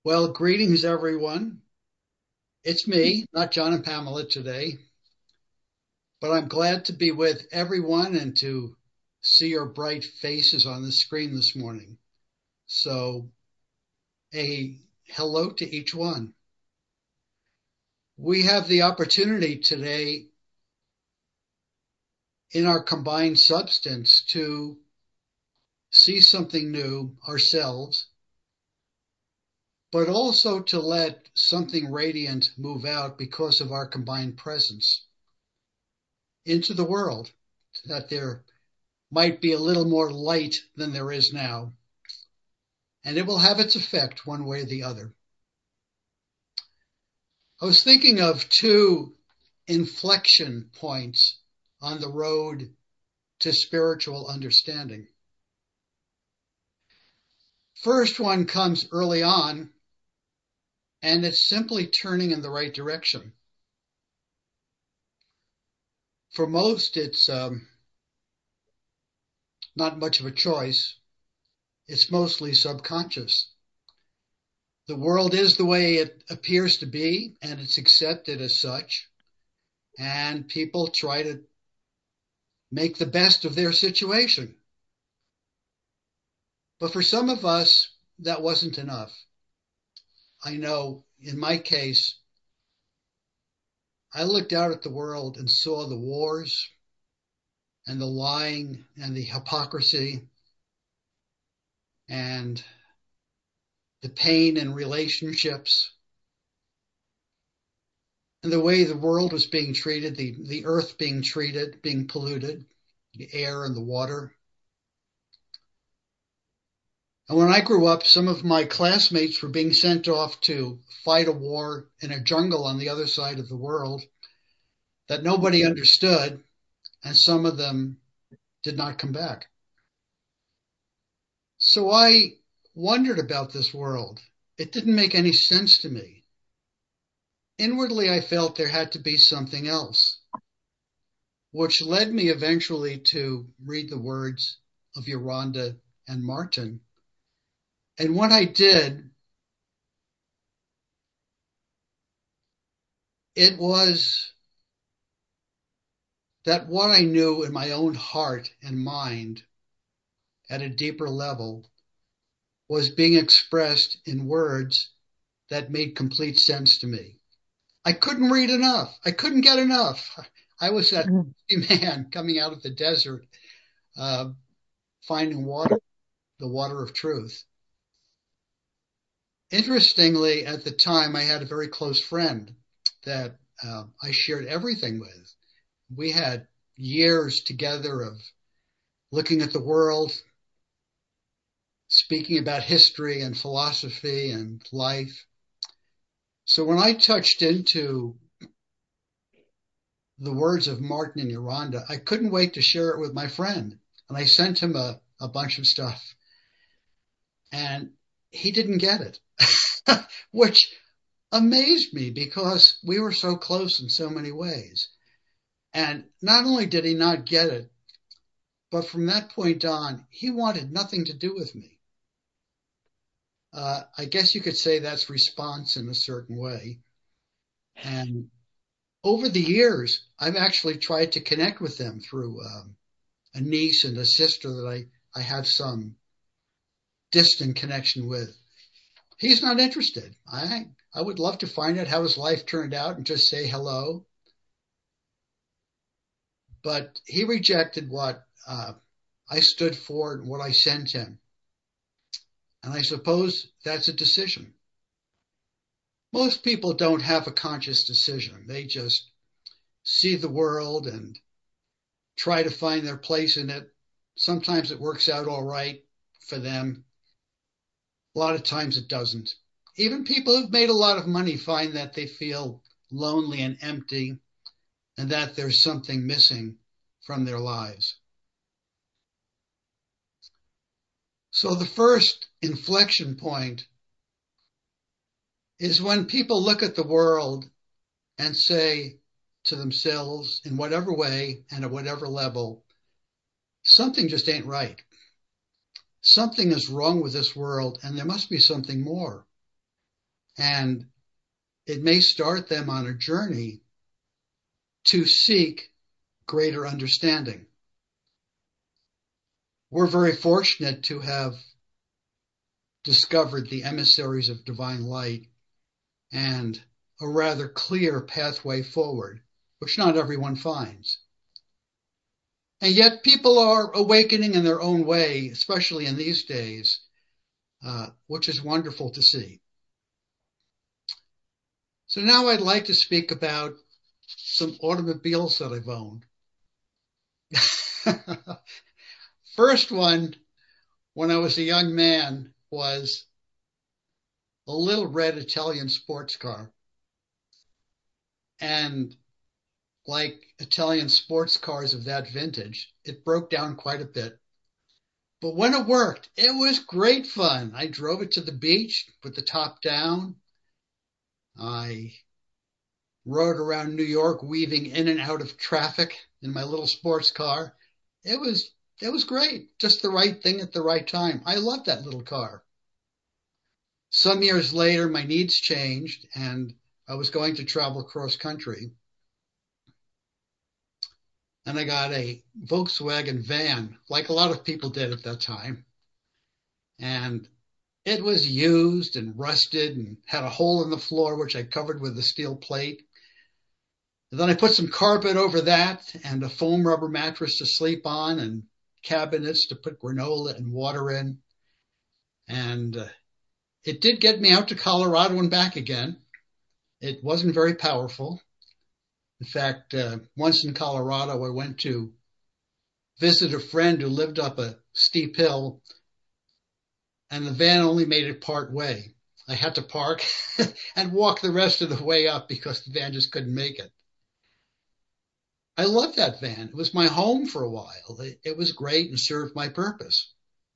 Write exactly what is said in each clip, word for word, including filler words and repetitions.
Well, greetings, everyone. It's me, not John and Pamela today, but I'm glad to be with everyone and to see your bright faces on the screen this morning. So, a hello to each one. We have the opportunity today in our combined substance to see something new ourselves, but also to let something radiant move out because of our combined presence into the world, that there might be a little more light than there is now, and it will have its effect one way or the other. I was thinking of two inflection points on the road to spiritual understanding. First one comes early on, and it's simply turning in the right direction. For most, it's um, not much of a choice. It's mostly subconscious. The world is the way it appears to be, and it's accepted as such. And people try to make the best of their situation. But for some of us, that wasn't enough. I know in my case, I looked out at the world and saw the wars and the lying and the hypocrisy and the pain in relationships and the way the world was being treated, the, the earth being treated, being polluted, the air and the water. And when I grew up, some of my classmates were being sent off to fight a war in a jungle on the other side of the world that nobody understood, and some of them did not come back. So I wondered about this world. It didn't make any sense to me. Inwardly, I felt there had to be something else, which led me eventually to read the words of Yoronda and Martin. And what I did, it was that what I knew in my own heart and mind at a deeper level was being expressed in words that made complete sense to me. I couldn't read enough. I couldn't get enough. I was that man coming out of the desert, uh, finding water, the water of truth. Interestingly, at the time, I had a very close friend that uh, I shared everything with. We had years together of looking at the world, speaking about history and philosophy and life. So when I touched into the words of Martin and Yoronda, I couldn't wait to share it with my friend. And I sent him a, a bunch of stuff. And he didn't get it, which amazed me because we were so close in so many ways. And not only did he not get it, but from that point on, he wanted nothing to do with me. Uh, I guess you could say that's response in a certain way. And over the years, I've actually tried to connect with them through um, a niece and a sister that I, I have some distant connection with. He's not interested. I I would love to find out how his life turned out and just say hello. But he rejected what uh, I stood for and what I sent him. And I suppose that's a decision. Most people don't have a conscious decision. They just see the world and try to find their place in it. Sometimes it works out all right for them. A lot of times it doesn't. Even people who've made a lot of money find that they feel lonely and empty and that there's something missing from their lives. So the first inflection point is when people look at the world and say to themselves, in whatever way and at whatever level, something just ain't right. Something is wrong with this world, and there must be something more. And it may start them on a journey to seek greater understanding. We're very fortunate to have discovered the emissaries of divine light and a rather clear pathway forward, which not everyone finds. And yet people are awakening in their own way, especially in these days, uh, which is wonderful to see. So now I'd like to speak about some automobiles that I've owned. First one, when I was a young man, was a little red Italian sports car. And like Italian sports cars of that vintage, it broke down quite a bit. But when it worked, it was great fun. I drove it to the beach with the top down. I rode around New York weaving in and out of traffic in my little sports car. It was it was great. Just the right thing at the right time. I loved that little car. Some years later, my needs changed and I was going to travel cross country. And I got a Volkswagen van, like a lot of people did at that time. And it was used and rusted and had a hole in the floor, which I covered with a steel plate. And then I put some carpet over that and a foam rubber mattress to sleep on and cabinets to put granola and water in. And uh, it did get me out to Colorado and back again. It wasn't very powerful. In fact, uh, once in Colorado, I went to visit a friend who lived up a steep hill, and the van only made it part way. I had to park and walk the rest of the way up because the van just couldn't make it. I loved that van. It was my home for a while. It, it was great and served my purpose.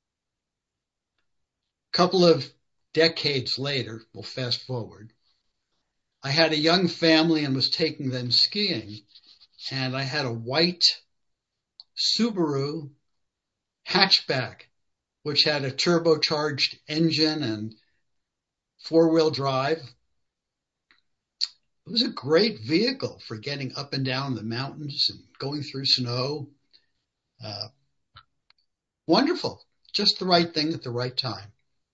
A couple of decades later, we'll fast forward, I had a young family and was taking them skiing, and I had a white Subaru hatchback, which had a turbocharged engine and four-wheel drive. It was a great vehicle for getting up and down the mountains and going through snow. Uh, wonderful. Just the right thing at the right time.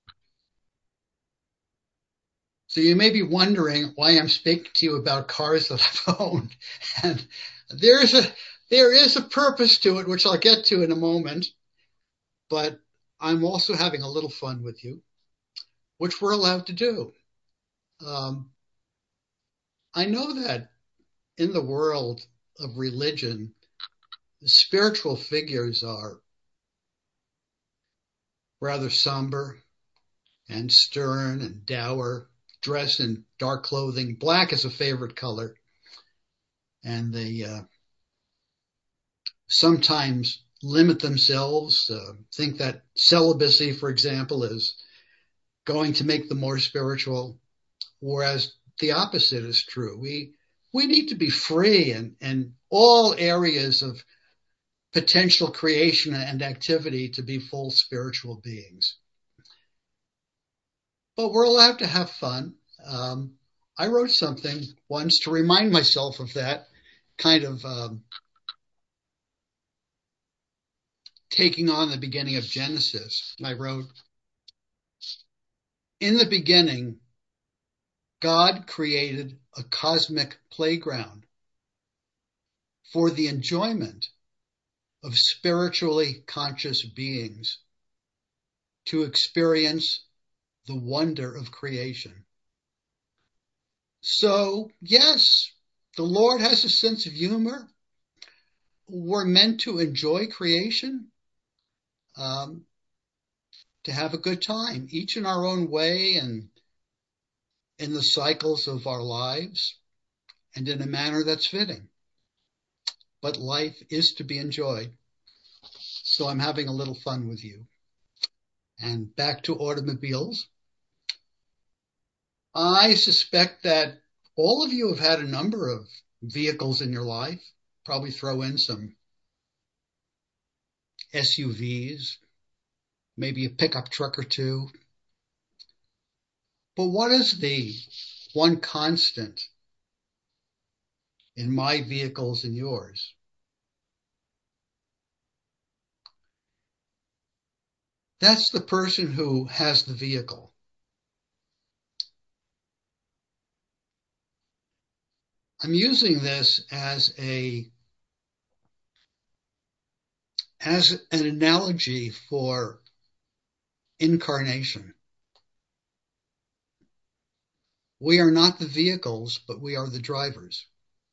So you may be wondering why I'm speaking to you about cars that I've owned. And there is a, there is a purpose to it, which I'll get to in a moment. But I'm also having a little fun with you, which we're allowed to do. Um, I know that in the world of religion, spiritual figures are rather somber and stern and dour, dressed in dark clothing. Black is a favorite color. And they uh, sometimes limit themselves, uh, think that celibacy, for example, is going to make them more spiritual, whereas the opposite is true. We we need to be free in, in all areas of potential creation and activity to be full spiritual beings. But we're allowed to have fun. Um, I wrote something once to remind myself of that, kind of um, taking on the beginning of Genesis. I wrote, in the beginning, God created a cosmic playground for the enjoyment of spiritually conscious beings to experience the wonder of creation. So, yes, the Lord has a sense of humor. We're meant to enjoy creation, um, to have a good time, each in our own way and in the cycles of our lives and in a manner that's fitting. But life is to be enjoyed. So I'm having a little fun with you. And back to automobiles. I suspect that all of you have had a number of vehicles in your life. Probably throw in some S U Vs, maybe a pickup truck or two. But what is the one constant in my vehicles and yours? That's the person who has the vehicle. I'm using this as a as an analogy for incarnation. We are not the vehicles, but we are the drivers.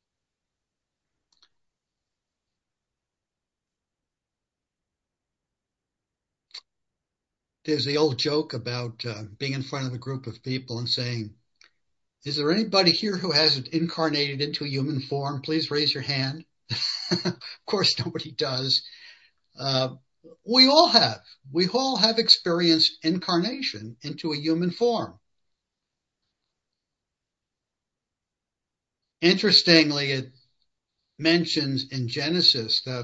There's the old joke about uh, being in front of a group of people and saying, is there anybody here who hasn't incarnated into a human form? Please raise your hand. Of course, nobody does. Uh, we all have. We all have experienced incarnation into a human form. Interestingly, it mentions in Genesis that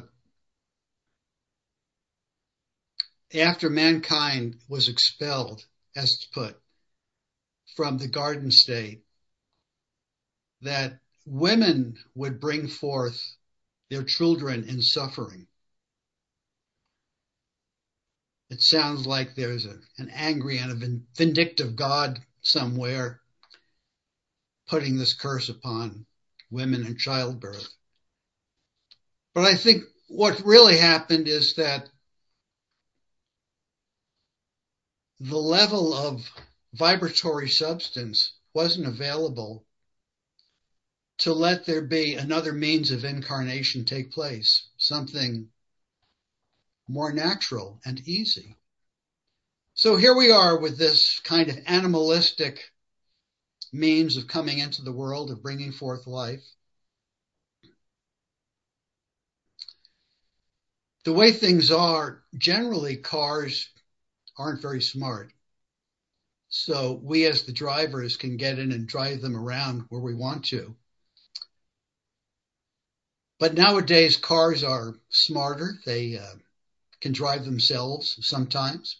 after mankind was expelled, as it's put, from the garden state, that women would bring forth their children in suffering. It sounds like there's a, an angry and a vindictive God somewhere putting this curse upon women in childbirth. But I think what really happened is that the level of vibratory substance wasn't available to let there be another means of incarnation take place, something more natural and easy. So here we are with this kind of animalistic means of coming into the world, of bringing forth life. The way things are, generally cars aren't very smart. So we as the drivers can get in and drive them around where we want to. But nowadays cars are smarter. They uh, can drive themselves sometimes.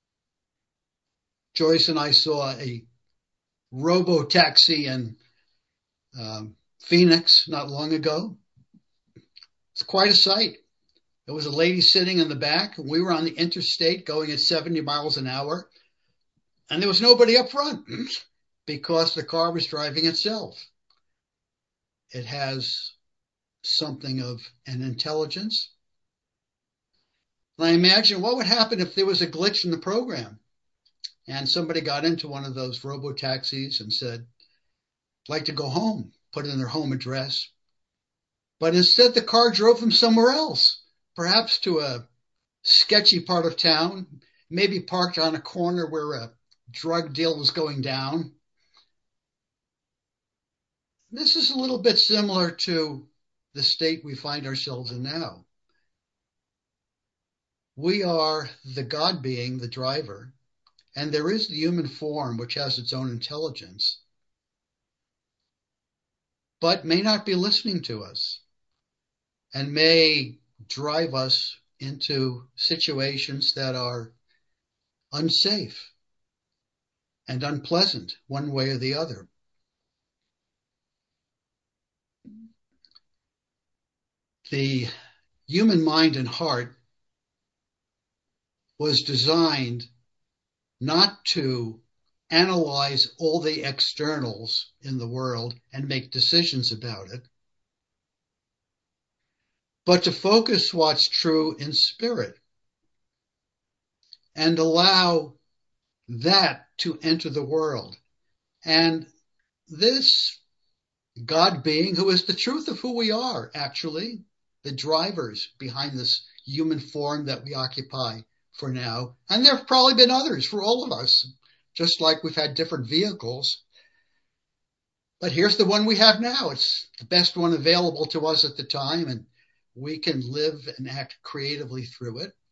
Joyce and I saw a robo-taxi in um, Phoenix not long ago. It's quite a sight. There was a lady sitting in the back. We were on the interstate going at seventy miles an hour. And there was nobody up front because the car was driving itself. It has something of an intelligence. And I imagine what would happen if there was a glitch in the program and somebody got into one of those robo-taxis and said, I'd like to go home, put in their home address. But instead the car drove them somewhere else, perhaps to a sketchy part of town, maybe parked on a corner where a drug deal was going down. This is a little bit similar to the state we find ourselves in now. We are the God being, the driver, and there is the human form which has its own intelligence, but may not be listening to us and may drive us into situations that are unsafe and unpleasant one way or the other. The human mind and heart was designed not to analyze all the externals in the world and make decisions about it, but to focus what's true in spirit and allow that to enter the world. And this God being, who is the truth of who we are, actually, the drivers behind this human form that we occupy for now. And there have probably been others for all of us, just like we've had different vehicles. But here's the one we have now. It's the best one available to us at the time, and we can live and act creatively through it.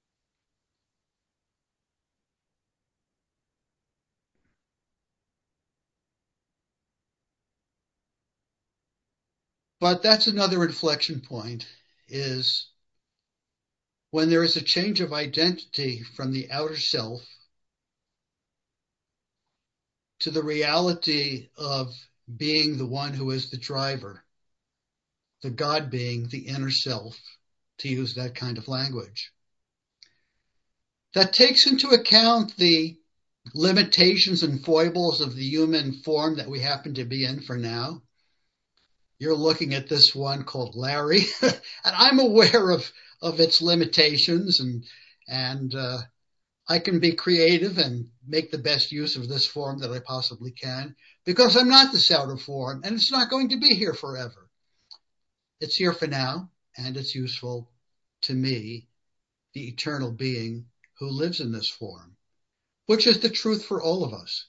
But that's another inflection point, is when there is a change of identity from the outer self to the reality of being the one who is the driver, the God being the inner self, to use that kind of language. That takes into account the limitations and foibles of the human form that we happen to be in for now. You're looking at this one called Larry, and I'm aware of, of its limitations, and and uh, I can be creative and make the best use of this form that I possibly can, because I'm not this outer form, and it's not going to be here forever. It's here for now, and it's useful to me, the eternal being who lives in this form, which is the truth for all of us.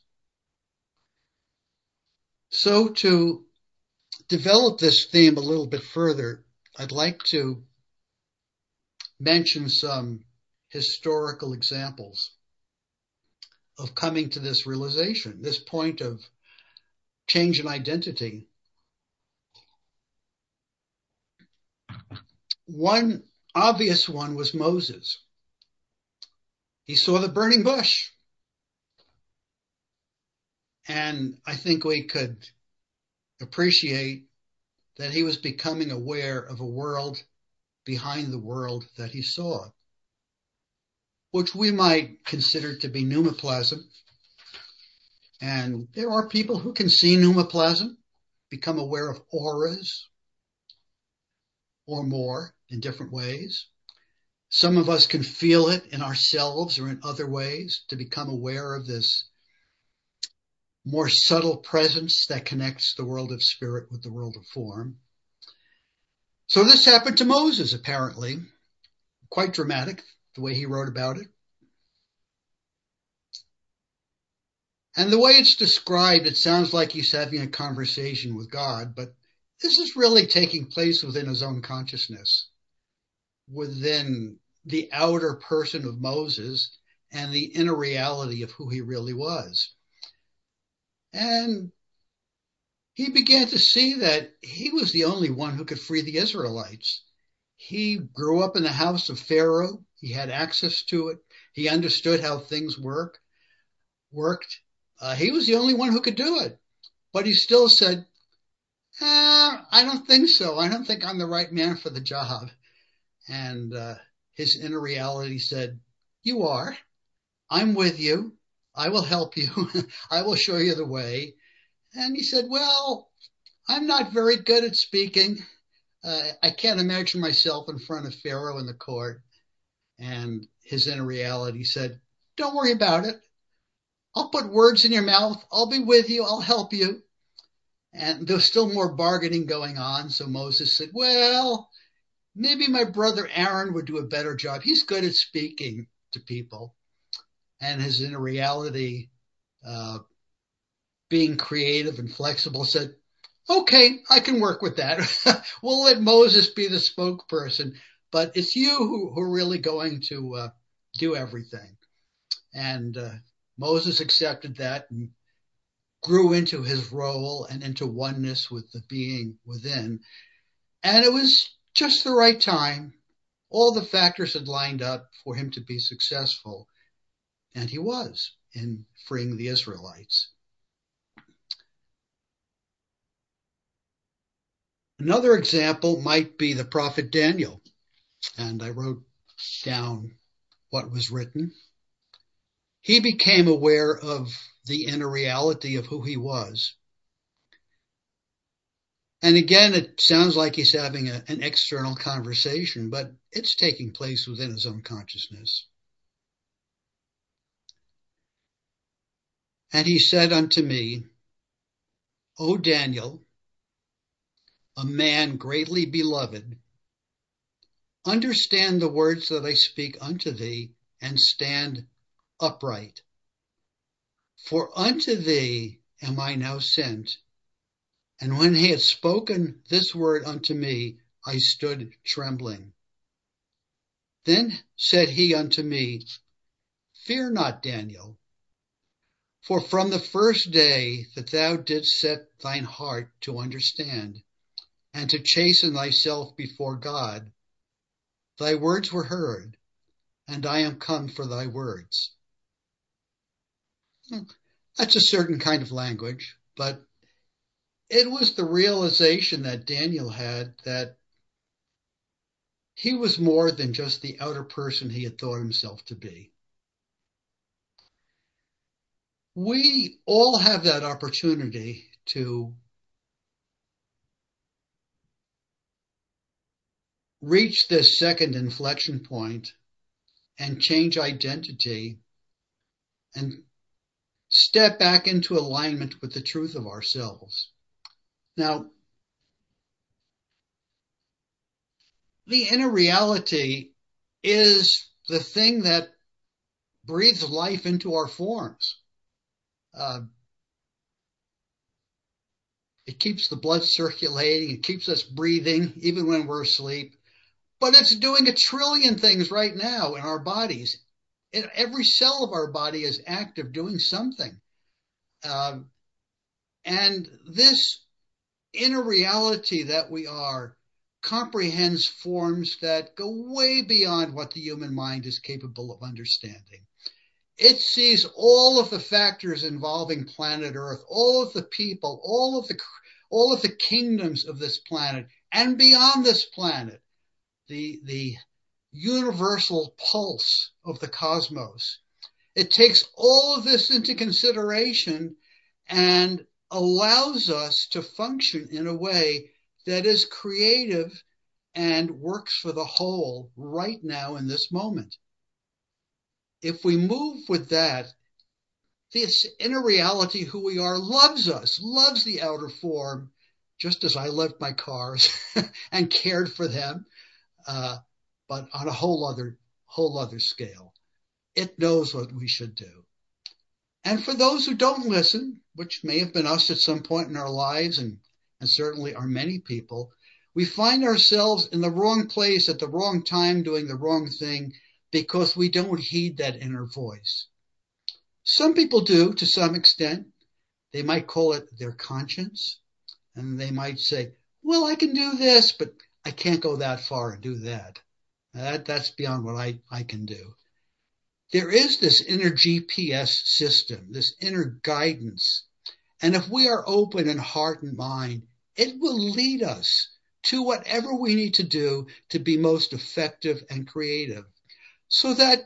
So to develop this theme a little bit further, I'd like to mention some historical examples of coming to this realization, this point of change in identity. One obvious one was Moses. He saw the burning bush. And I think we could appreciate that he was becoming aware of a world behind the world that he saw, which we might consider to be pneumoplasm. And there are people who can see pneumoplasm, become aware of auras or more in different ways. Some of us can feel it in ourselves or in other ways to become aware of this more subtle presence that connects the world of spirit with the world of form. So this happened to Moses, apparently. Quite dramatic, the way he wrote about it. And the way it's described, it sounds like he's having a conversation with God, but this is really taking place within his own consciousness, within the outer person of Moses and the inner reality of who he really was. And he began to see that he was the only one who could free the Israelites. He grew up in the house of Pharaoh. He had access to it. He understood how things work, worked. Uh, he was the only one who could do it. But he still said, eh, I don't think so. I don't think I'm the right man for the job. And uh, his inner reality said, you are. I'm with you. I will help you. I will show you the way. And he said, well, I'm not very good at speaking. Uh, I can't imagine myself in front of Pharaoh in the court. And his inner reality said, don't worry about it. I'll put words in your mouth. I'll be with you. I'll help you. And there was still more bargaining going on. So Moses said, well, maybe my brother Aaron would do a better job. He's good at speaking to people. And his inner reality, uh, being creative and flexible, said, okay, I can work with that. We'll let Moses be the spokesperson, but it's you who, who are really going to uh, do everything. And uh, Moses accepted that and grew into his role and into oneness with the being within. And it was just the right time. All the factors had lined up for him to be successful. And he was in freeing the Israelites. Another example might be the prophet Daniel. And I wrote down what was written. He became aware of the inner reality of who he was. And again, it sounds like he's having a, an external conversation, but it's taking place within his own consciousness. And he said unto me, O Daniel, a man greatly beloved, understand the words that I speak unto thee, and stand upright. For unto thee am I now sent. And when he had spoken this word unto me, I stood trembling. Then said he unto me, Fear not, Daniel, for from the first day that thou didst set thine heart to understand, and to chasten thyself before God, thy words were heard, and I am come for thy words. That's a certain kind of language, but it was the realization that Daniel had that he was more than just the outer person he had thought himself to be. We all have that opportunity to reach this second inflection point and change identity and step back into alignment with the truth of ourselves. Now, the inner reality is the thing that breathes life into our forms. Uh, it keeps the blood circulating. It keeps us breathing even when we're asleep. But it's doing a trillion things right now in our bodies. And every cell of our body is active doing something. Uh, and this inner reality that we are comprehends forms that go way beyond what the human mind is capable of understanding. It sees all of the factors involving planet Earth, all of the people, all of the all of the kingdoms of this planet, and beyond this planet, the the universal pulse of the cosmos. It takes all of this into consideration and allows us to function in a way that is creative and works for the whole right now in this moment. If we move with that, this inner reality, who we are, loves us, loves the outer form, just as I loved my cars and cared for them, uh, but on a whole other, whole other scale. It knows what we should do. And for those who don't listen, which may have been us at some point in our lives, and, and certainly are many people, we find ourselves in the wrong place at the wrong time doing the wrong thing because we don't heed that inner voice. Some people do to some extent. They might call it their conscience, and they might say, well, I can do this, but I can't go that far and do that. That that's beyond what I, I can do. There is this inner G P S system, this inner guidance. And if we are open in heart and mind, it will lead us to whatever we need to do to be most effective and creative. So that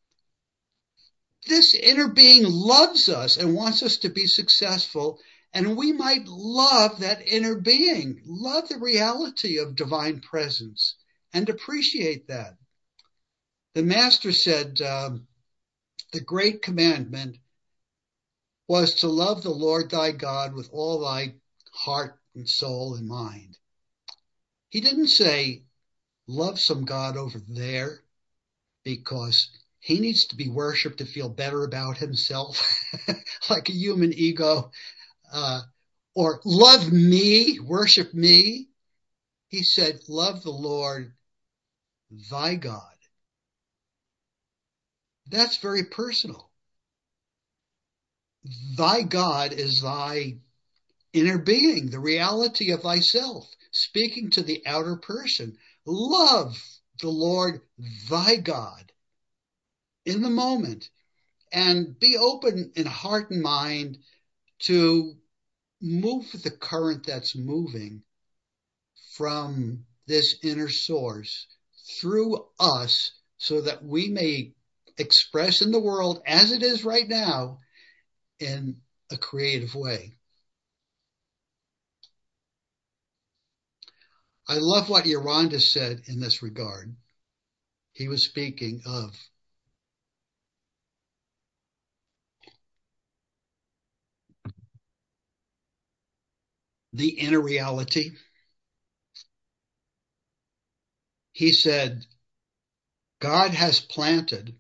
this inner being loves us and wants us to be successful, and we might love that inner being, love the reality of divine presence, and appreciate that. The Master said, um, the great commandment was to love the Lord thy God with all thy heart and soul and mind. He didn't say, love some God over there because he needs to be worshipped to feel better about himself, like a human ego, uh, or love me, worship me. He said, love the Lord thy God. That's very personal. Thy God is thy inner being, the reality of thyself, speaking to the outer person. Love the Lord thy God in the moment, and be open in heart and mind to move with the current that's moving from this inner source through us so that we may express in the world as it is right now in a creative way. I love what Yoranda said in this regard. He was speaking of the inner reality. He said, God has planted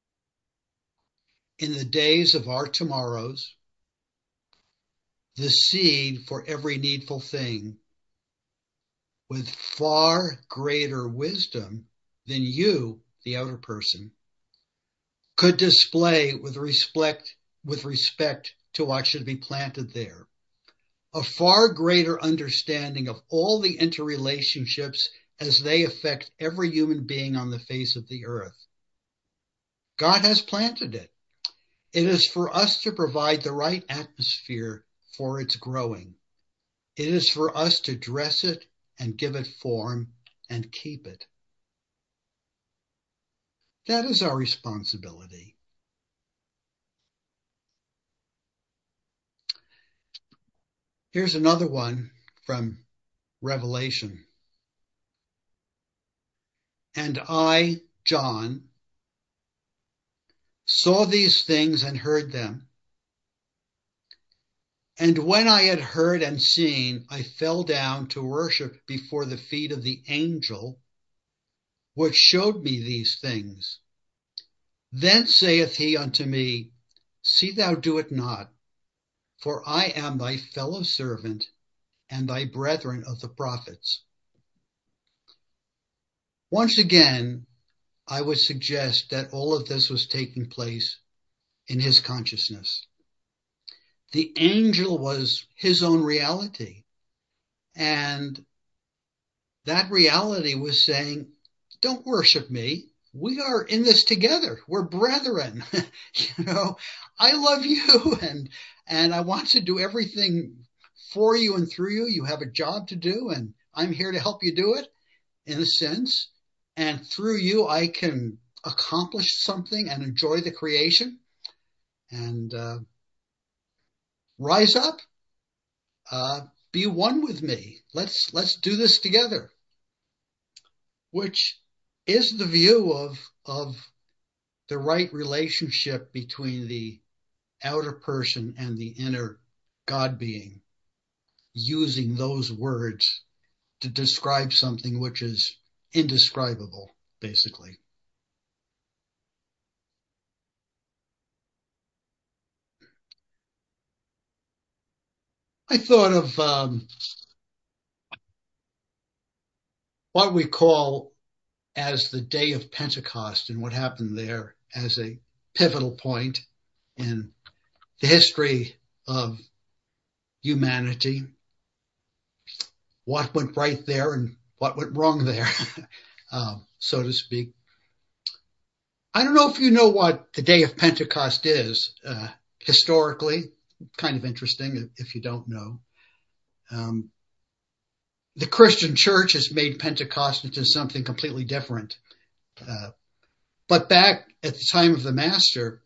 in the days of our tomorrows the seed for every needful thing with far greater wisdom than you, the outer person, could display with respect, with respect to what should be planted there. A far greater understanding of all the interrelationships as they affect every human being on the face of the earth. God has planted it. It is for us to provide the right atmosphere for its growing. It is for us to dress it and give it form and keep it. That is our responsibility. Here's another one from Revelation. And I, John, saw these things and heard them. And when I had heard and seen, I fell down to worship before the feet of the angel which showed me these things. Then saith he unto me, See thou do it not, for I am thy fellow servant and thy brethren of the prophets. Once again, I would suggest that all of this was taking place in his consciousness. The angel was his own reality, and that reality was saying, don't worship me. We are in this together. We're brethren. you know, I love you and and I want to do everything for you and through you. You have a job to do, and I'm here to help you do it, in a sense. And through you, I can accomplish something and enjoy the creation and uh, rise up. Uh, be one with me. Let's let's do this together. Which is the view of of the right relationship between the outer person and the inner God being, using those words to describe something which is indescribable, basically. I thought of um, what we call as the day of Pentecost and what happened there as a pivotal point in the history of humanity. What went right there and what went wrong there, um, so to speak. I don't know if you know what the day of Pentecost is, uh, historically. Kind of interesting if you don't know. Um, the Christian church has made Pentecost into something completely different. Uh, but back at the time of the Master,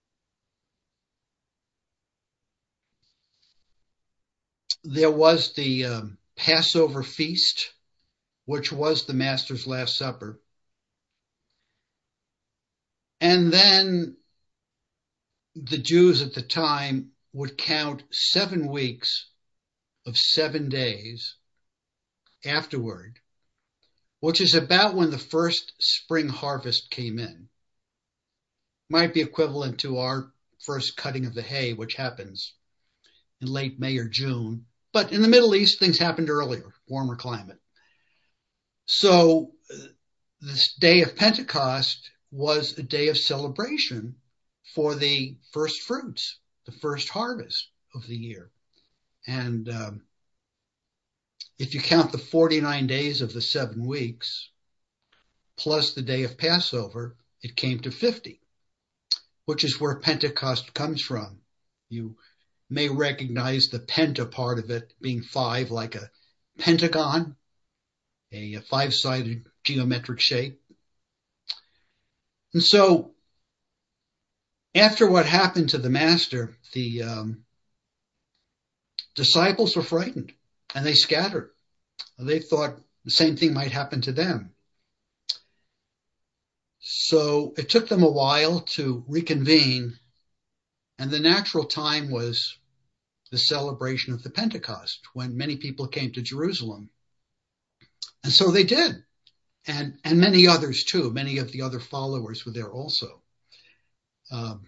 there was the um, Passover feast, which was the Master's Last Supper. And then the Jews at the time would count seven weeks of seven days afterward, which is about when the first spring harvest came in. Might be equivalent to our first cutting of the hay, which happens in late May or June. But in the Middle East, things happened earlier, warmer climate. So this day of Pentecost was a day of celebration for the first fruits, the first harvest of the year. And um, if you count the forty-nine days of the seven weeks, plus the day of Passover, it came to fifty, which is where Pentecost comes from. You may recognize the penta part of it being five, like a pentagon, a five-sided geometric shape. And so after what happened to the Master, the um, disciples were frightened and they scattered. They thought the same thing might happen to them. So it took them a while to reconvene, and the natural time was the celebration of the Pentecost, when many people came to Jerusalem. And so they did. And, and many others too. Many of the other followers were there also. Um,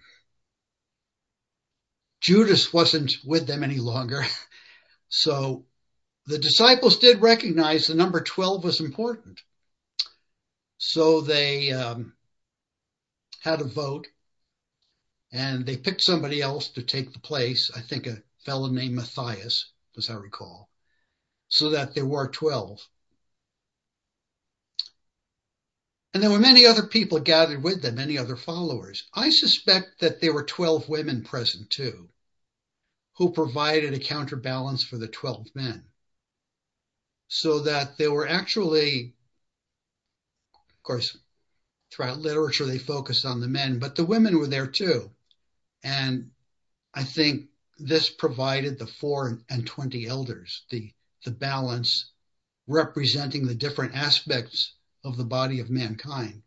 Judas wasn't with them any longer. So the disciples did recognize the number twelve was important. So they um, had a vote, and they picked somebody else to take the place. I think a fellow named Matthias, as I recall, so that there were twelve. And there were many other people gathered with them, many other followers. I suspect that there were twelve women present too, who provided a counterbalance for the twelve men. So that there were actually, of course, throughout literature they focus on the men, but the women were there too. And I think this provided the four and twenty elders, the, the balance representing the different aspects of the body of mankind.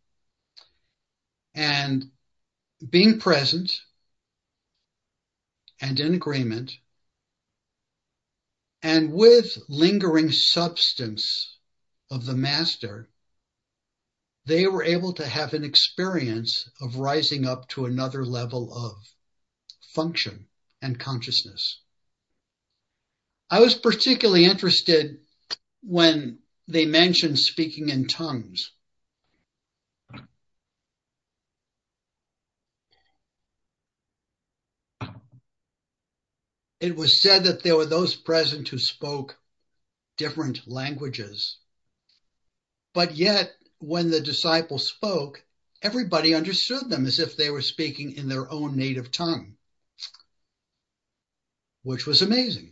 And being present and in agreement and with lingering substance of the master, they were able to have an experience of rising up to another level of function and consciousness. I was particularly interested when they mentioned speaking in tongues. It was said that there were those present who spoke different languages, but yet when the disciples spoke, everybody understood them as if they were speaking in their own native tongue, which was amazing.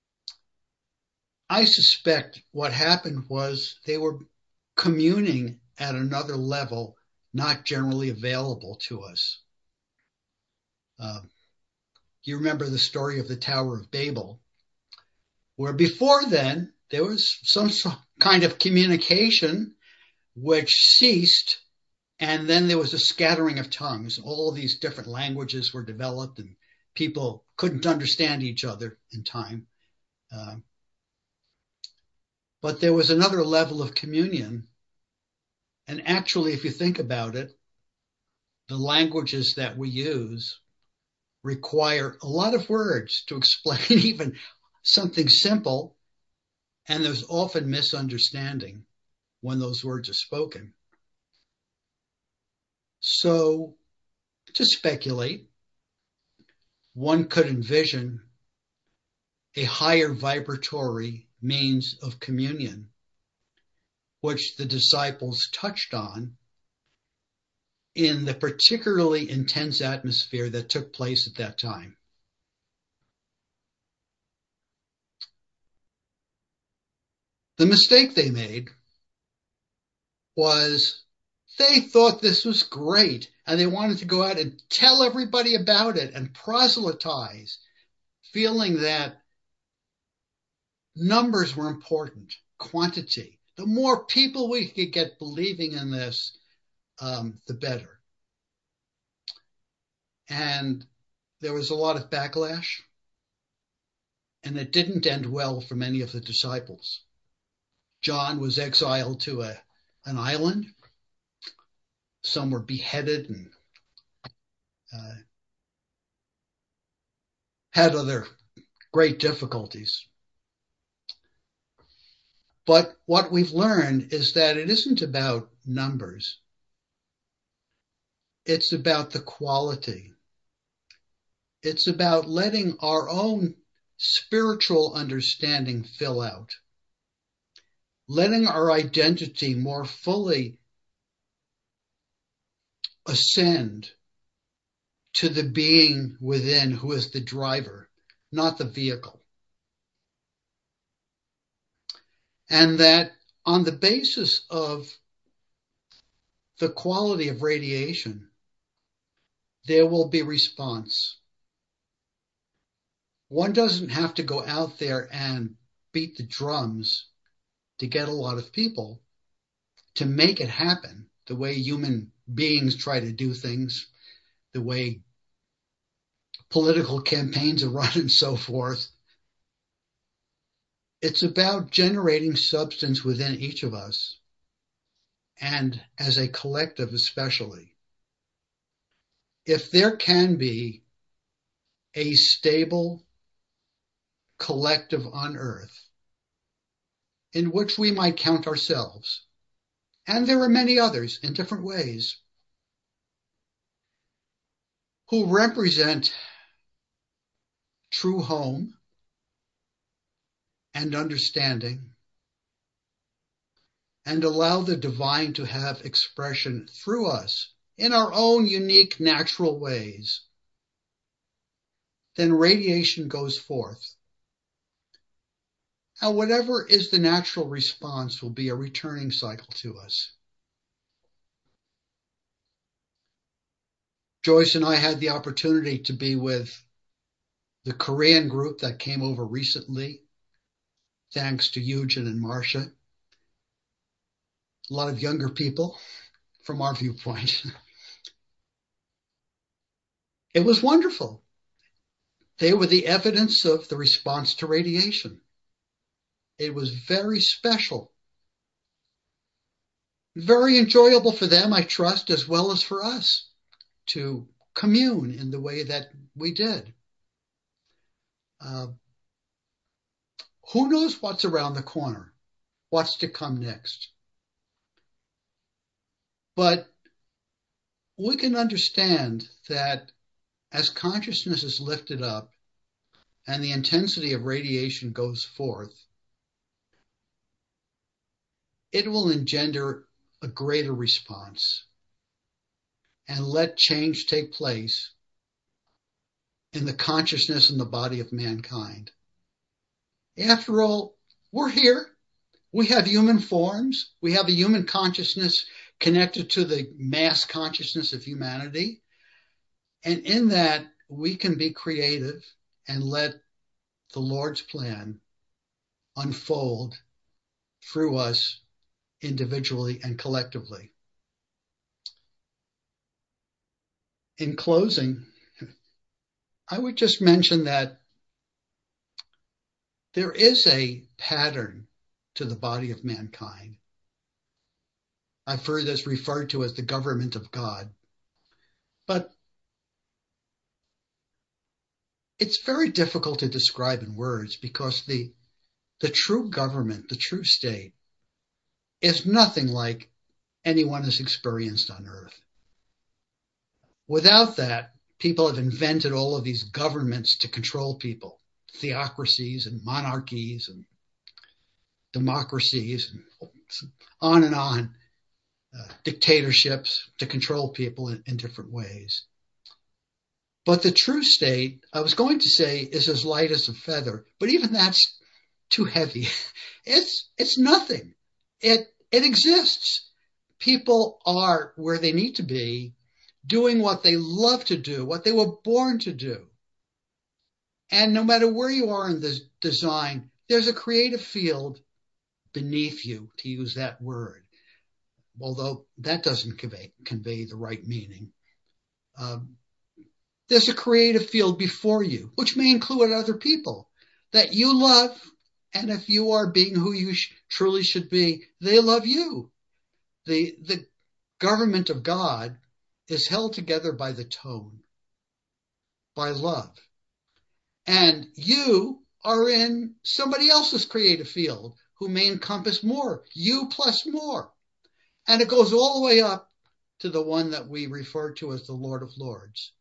I suspect what happened was they were communing at another level not generally available to us. Uh, you remember the story of the Tower of Babel, where before then there was some kind of communication which ceased, and then there was a scattering of tongues. All these different languages were developed, and people couldn't understand each other in time. Uh, but there was another level of communion. And actually, if you think about it, the languages that we use require a lot of words to explain even something simple, and there's often misunderstanding when those words are spoken. So, to speculate, one could envision a higher vibratory means of communion, which the disciples touched on in the particularly intense atmosphere that took place at that time. The mistake they made was they thought this was great, and they wanted to go out and tell everybody about it and proselytize, feeling that numbers were important, quantity. The more people we could get believing in this, um, the better. And there was a lot of backlash, and it didn't end well for many of the disciples. John was exiled to a, an island. Some were beheaded and uh, had other great difficulties. But what we've learned is that it isn't about numbers. It's about the quality. It's about letting our own spiritual understanding fill out, letting our identity more fully ascend to the being within who is the driver, not the vehicle. And that on the basis of the quality of radiation, there will be response. One doesn't have to go out there and beat the drums to get a lot of people to make it happen the way human beings try to do things, the way political campaigns are run and so forth. It's about generating substance within each of us, and as a collective especially. If there can be a stable collective on earth in which we might count ourselves, and there are many others in different ways, who represent true home and understanding and allow the divine to have expression through us in our own unique natural ways, then radiation goes forth. Now, whatever is the natural response will be a returning cycle to us. Joyce and I had the opportunity to be with the Korean group that came over recently, thanks to Eugen and Marcia. A lot of younger people from our viewpoint. It was wonderful. They were the evidence of the response to radiation. It was very special. Very enjoyable for them, I trust, as well as for us to commune in the way that we did. Uh, who knows what's around the corner? What's to come next? But we can understand that as consciousness is lifted up and the intensity of radiation goes forth, it will engender a greater response and let change take place in the consciousness and the body of mankind. After all, we're here. We have human forms. We have a human consciousness connected to the mass consciousness of humanity. And in that, we can be creative and let the Lord's plan unfold through us individually and collectively. In closing, I would just mention that there is a pattern to the body of mankind. I've heard this referred to as the government of God. But it's very difficult to describe in words because the, the true government, the true state, is nothing like anyone has experienced on earth. Without that, people have invented all of these governments to control people, theocracies and monarchies and democracies and on and on, uh, dictatorships to control people in, in different ways. But the true state, I was going to say, is as light as a feather, but even that's too heavy. It's it's nothing. It it exists. People are where they need to be, doing what they love to do, what they were born to do. And no matter where you are in this design, there's a creative field beneath you, to use that word, although that doesn't convey, convey the right meaning. Um, there's a creative field before you, which may include other people that you love. And if you are being who you sh- truly should be, they love you. The, the government of God is held together by the tone, by love. And you are in somebody else's creative field who may encompass more, you plus more. And it goes all the way up to the one that we refer to as the Lord of Lords,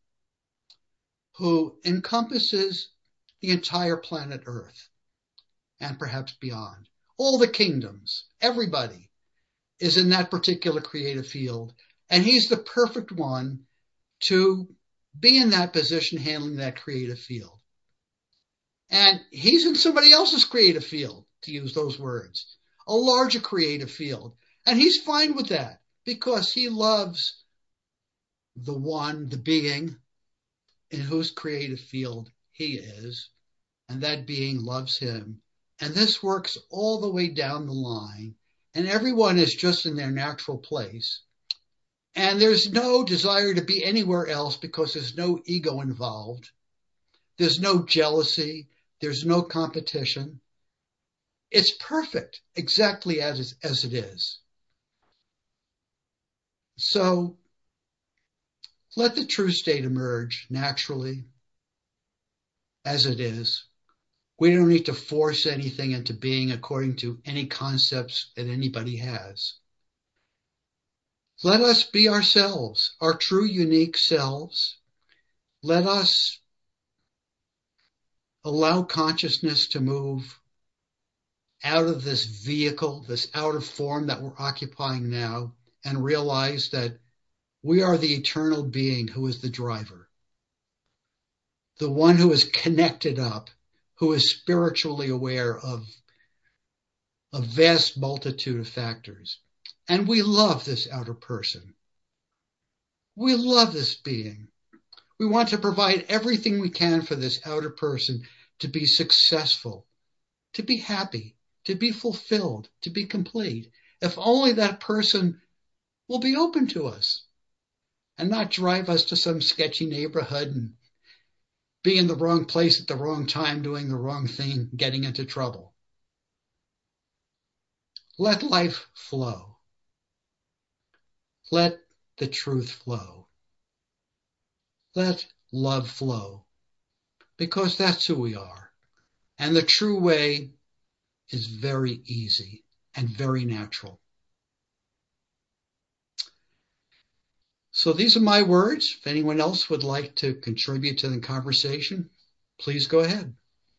who encompasses the entire planet Earth and perhaps beyond. All the kingdoms, everybody is in that particular creative field. And he's the perfect one to be in that position handling that creative field. And he's in somebody else's creative field, to use those words, a larger creative field. And he's fine with that because he loves the one, the being in whose creative field he is. And that being loves him. And this works all the way down the line. And everyone is just in their natural place. And there's no desire to be anywhere else because there's no ego involved. There's no jealousy. There's no competition. It's perfect, exactly as, as it is. So let the true state emerge naturally as it is. We don't need to force anything into being according to any concepts that anybody has. Let us be ourselves, our true unique selves. Let us allow consciousness to move out of this vehicle, this outer form that we're occupying now, and realize that we are the eternal being who is the driver, the one who is connected up, who is spiritually aware of a vast multitude of factors. And we love this outer person. We love this being. We want to provide everything we can for this outer person to be successful, to be happy, to be fulfilled, to be complete. If only that person will be open to us and not drive us to some sketchy neighborhood and be in the wrong place at the wrong time, doing the wrong thing, getting into trouble. Let life flow. Let the truth flow. Let love flow, because that's who we are. And the true way is very easy and very natural. So these are my words. If anyone else would like to contribute to the conversation, please go ahead.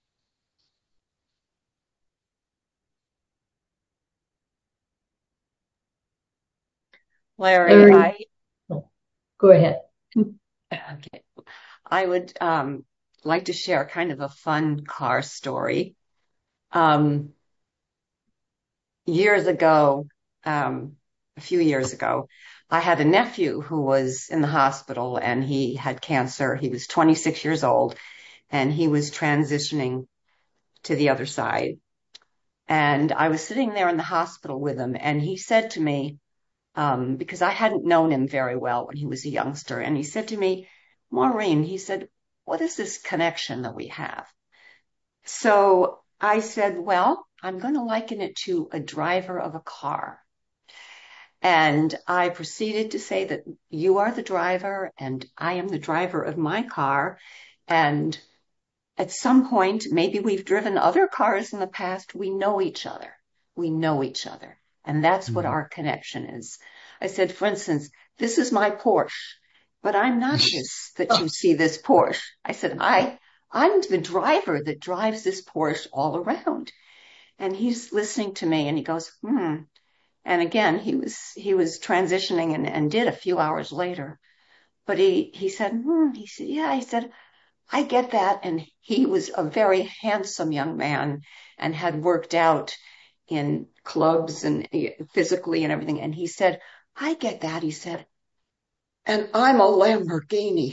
Larry, Larry. I Go ahead. okay. I would um, like to share kind of a fun car story. Um, years ago, um, a few years ago, I had a nephew who was in the hospital and he had cancer. He was twenty-six years old and he was transitioning to the other side. And I was sitting there in the hospital with him and he said to me, um, because I hadn't known him very well when he was a youngster, and he said to me, Maureen, he said, what is this connection that we have? So I said, well, I'm going to liken it to a driver of a car. And I proceeded to say that you are the driver and I am the driver of my car. And at some point, maybe we've driven other cars in the past. We know each other. We know each other. And that's what our connection is. I said, for instance, this is my Porsche, but I'm not this that you see this Porsche. I said, I, I'm the driver that drives this Porsche all around. And he's listening to me and he goes, hmm. And again, he was, he was transitioning and, and did a few hours later. But he, he said, hmm, he said, yeah, he said, I get that. And he was a very handsome young man and had worked out in clubs and physically and everything. And he said, I get that. He said, and I'm a Lamborghini.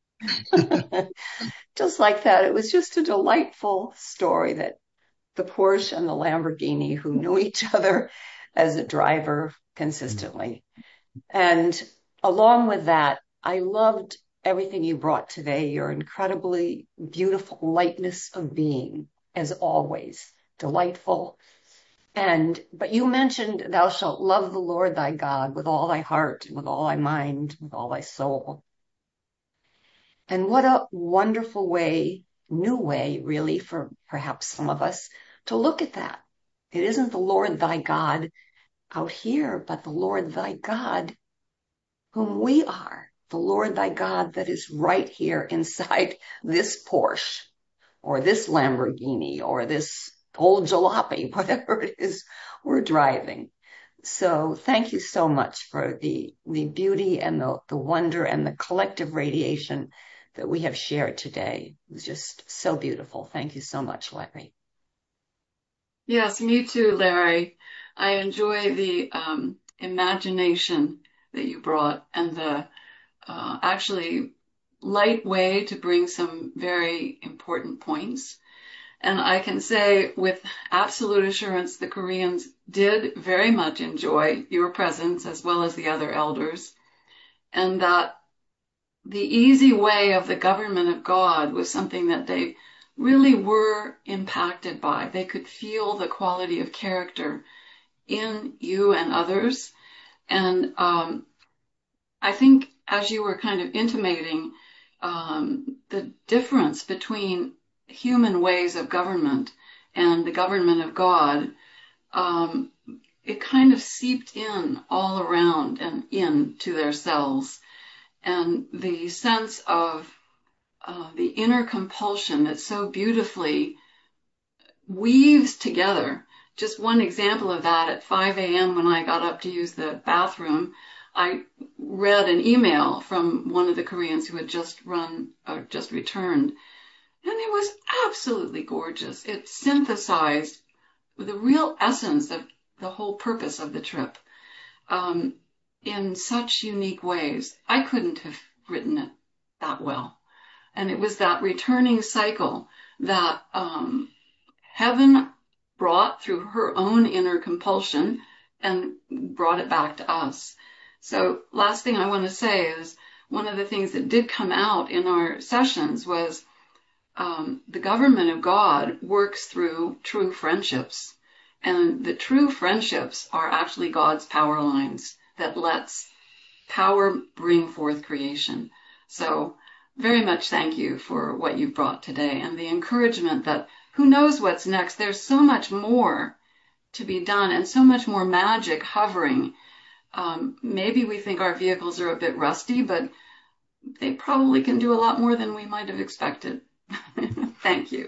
Just like that. It was just a delightful story that the Porsche and the Lamborghini who knew each other as a driver consistently. And along with that, I loved everything you brought today, your incredibly beautiful lightness of being, as always, delightful. And, but you mentioned thou shalt love the Lord thy God with all thy heart, with all thy mind, with all thy soul. And what a wonderful way, new way, really, for perhaps some of us to look at that. It isn't the Lord thy God out here, but the Lord thy God whom we are, the Lord thy God that is right here inside this Porsche or this Lamborghini or this old jalopy, whatever it is we're driving. So thank you so much for the, the beauty and the, the wonder and the collective radiation that we have shared today. It was just so beautiful. Thank you so much, Larry. Yes, me too, Larry. I enjoy the um, imagination that you brought and the uh, actually light way to bring some very important points. And I can say with absolute assurance, the Koreans did very much enjoy your presence as well as the other elders, and that the easy way of the government of God was something that they really were impacted by. They could feel the quality of character in you and others. And um, I think as you were kind of intimating um, the difference between human ways of government and the government of God, um, it kind of seeped in all around and into their cells. And the sense of uh, the inner compulsion that so beautifully weaves together just one example of that, at five a.m. when I got up to use the bathroom, I read an email from one of the Koreans who had just run, or just returned, and it was absolutely gorgeous. It synthesized the real essence of the whole purpose of the trip um, in such unique ways. I couldn't have written it that well. And it was that returning cycle that um, Heaven brought through her own inner compulsion and brought it back to us. So last thing I want to say is one of the things that did come out in our sessions was um, the government of God works through true friendships. And the true friendships are actually God's power lines that lets power bring forth creation. So very much thank you for what you've brought today and the encouragement that who knows what's next. There's so much more to be done and so much more magic hovering. Um, maybe we think our vehicles are a bit rusty, but they probably can do a lot more than we might have expected. Thank you.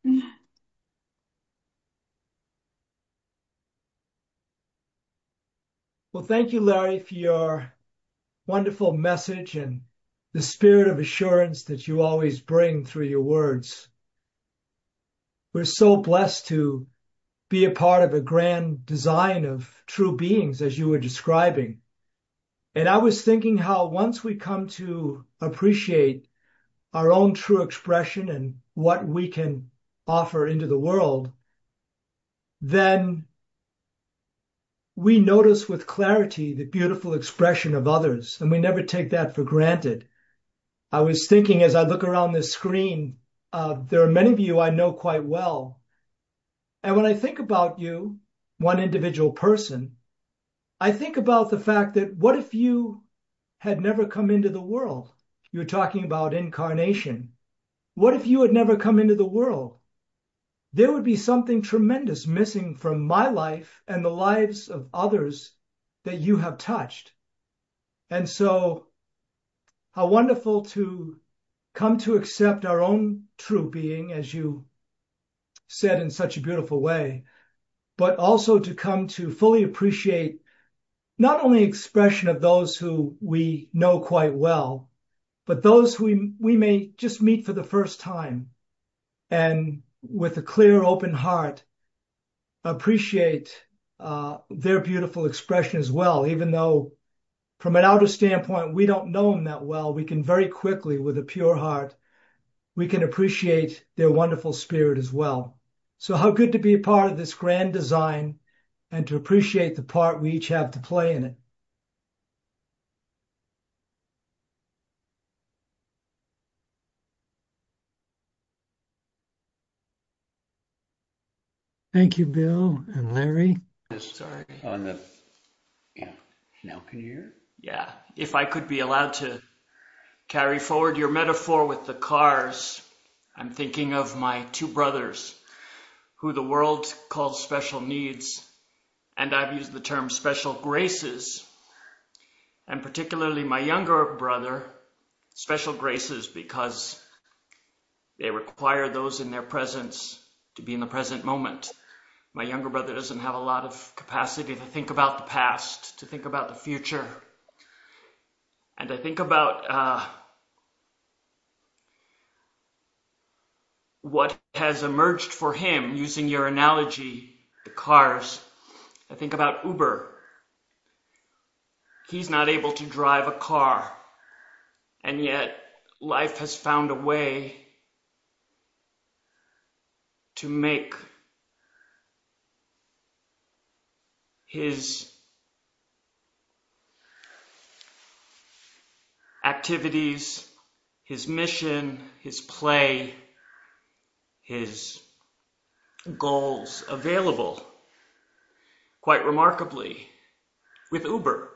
Well, thank you, Larry, for your wonderful message and the spirit of assurance that you always bring through your words. We're so blessed to be a part of a grand design of true beings, as you were describing. And I was thinking how once we come to appreciate our own true expression and what we can offer into the world, then we notice with clarity the beautiful expression of others, and we never take that for granted. I was thinking as I look around this screen, uh, there are many of you I know quite well. And when I think about you, one individual person, I think about the fact that what if you had never come into the world? You were talking about incarnation. What if you had never come into the world? There would be something tremendous missing from my life and the lives of others that you have touched. And so how wonderful to come to accept our own true being, as you said in such a beautiful way, but also to come to fully appreciate not only expression of those who we know quite well, but those who we, we may just meet for the first time, and with a clear, open heart, appreciate uh, their beautiful expression as well. Even though from an outer standpoint, we don't know them that well, we can very quickly, with a pure heart, we can appreciate their wonderful spirit as well. So how good to be a part of this grand design and to appreciate the part we each have to play in it. Thank you, Bill and Larry. Sorry. On the, yeah, now can you hear? Yeah, if I could be allowed to carry forward your metaphor with the cars, I'm thinking of my two brothers who the world calls special needs, and I've used the term special graces, and particularly my younger brother, special graces because they require those in their presence to be in the present moment. My younger brother doesn't have a lot of capacity to think about the past, to think about the future. And I think about uh, what has emerged for him, using your analogy, the cars. I think about Uber. He's not able to drive a car, and yet life has found a way to make his activities, his mission, his play, his goals available, quite remarkably, with Uber.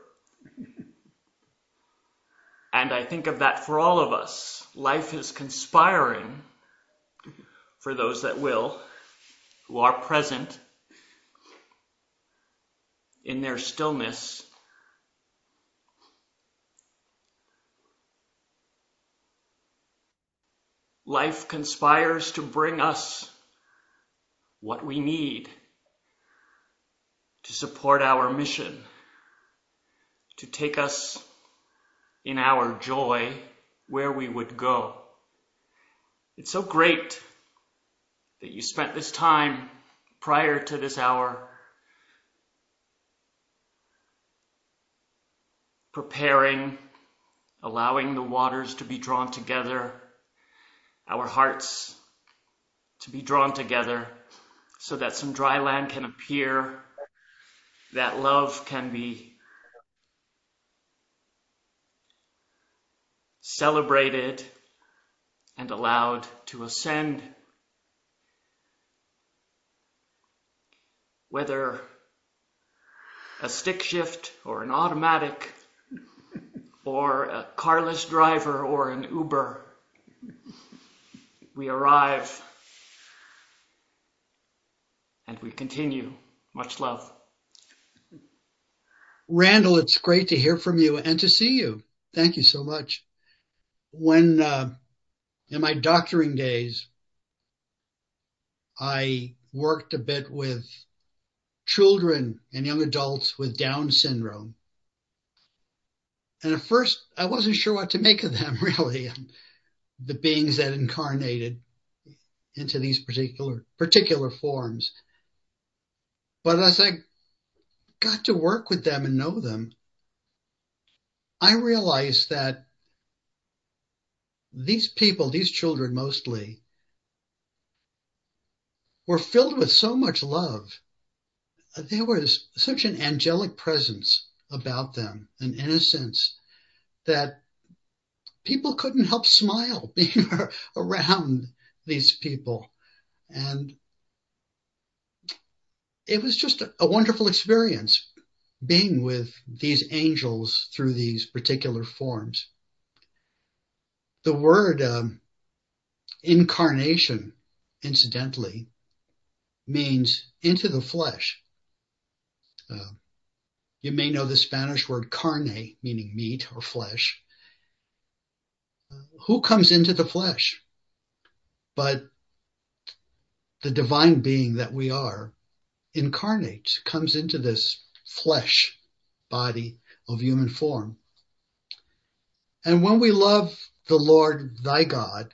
And I think of that for all of us. Life is conspiring for those that will, who are present in their stillness. Life conspires to bring us what we need to support our mission, to take us in our joy where we would go. It's so great that you spent this time prior to this hour preparing, allowing the waters to be drawn together, our hearts to be drawn together, so that some dry land can appear, that love can be celebrated and allowed to ascend. Whether a stick shift or an automatic or a carless driver or an Uber, we arrive and we continue. Much love. Randall, it's great to hear from you and to see you. Thank you so much. When, uh, in my doctoring days, I worked a bit with children and young adults with Down syndrome. And at first, I wasn't sure what to make of them, really, the beings that incarnated into these particular particular forms. But as I got to work with them and know them, I realized that these people, these children mostly, were filled with so much love. There was such an angelic presence about them, an innocence, that people couldn't help smile being around these people. And it was just a, a wonderful experience being with these angels through these particular forms. The word um, incarnation, incidentally, means into the flesh. Uh, you may know the Spanish word carne, meaning meat or flesh. Uh, who comes into the flesh? But the divine being that we are incarnates, comes into this flesh body of human form. And when we love the Lord thy God,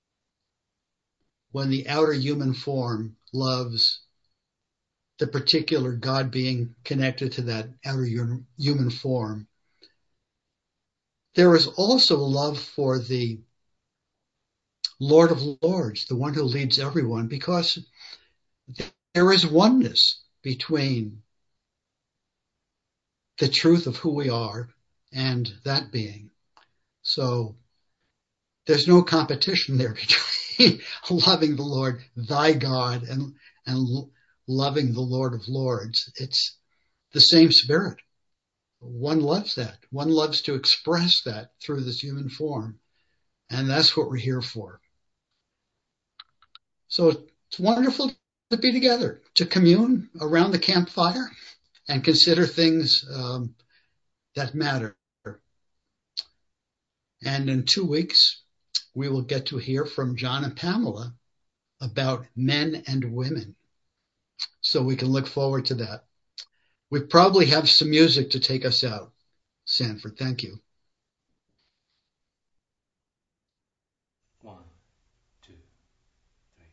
when the outer human form loves the particular God being connected to that outer human form, there is also love for the Lord of Lords, the one who leads everyone, because there is oneness between the truth of who we are and that being. So there's no competition there between loving the Lord, thy God, and, and loving the Lord of Lords. It's the same spirit. One loves that. One loves to express that through this human form. And that's what we're here for. So it's wonderful to be together, to commune around the campfire and consider things um, that matter. And in two weeks, we will get to hear from John and Pamela about men and women. So we can look forward to that. We probably have some music to take us out. Sanford, thank you. One, two, three.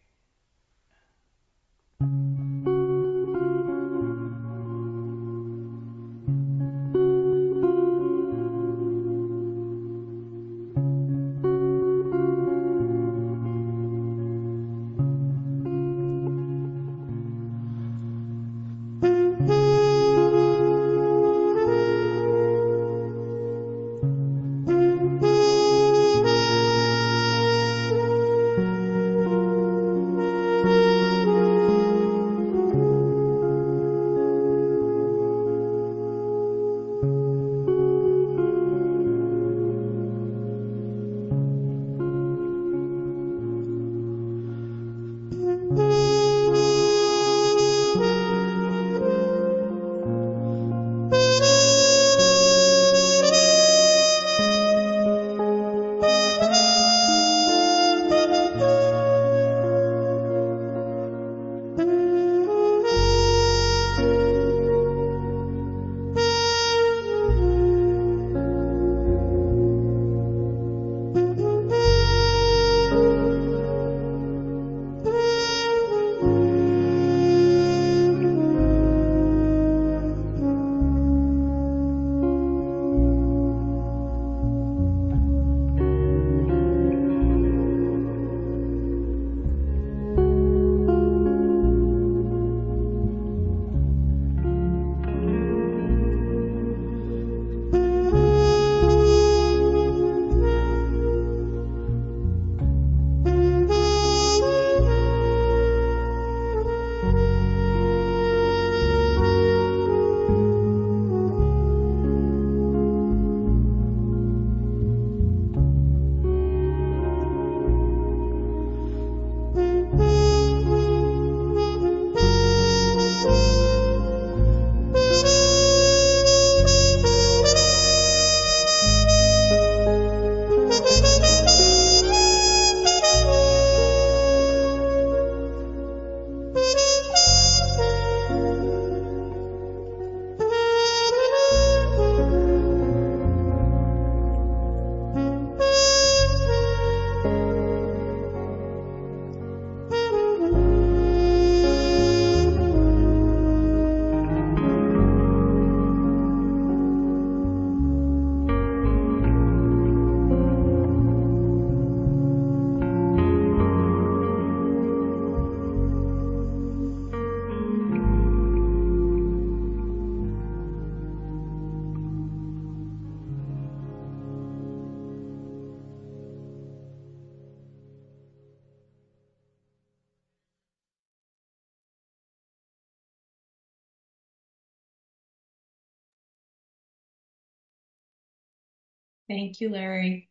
Thank you, Larry.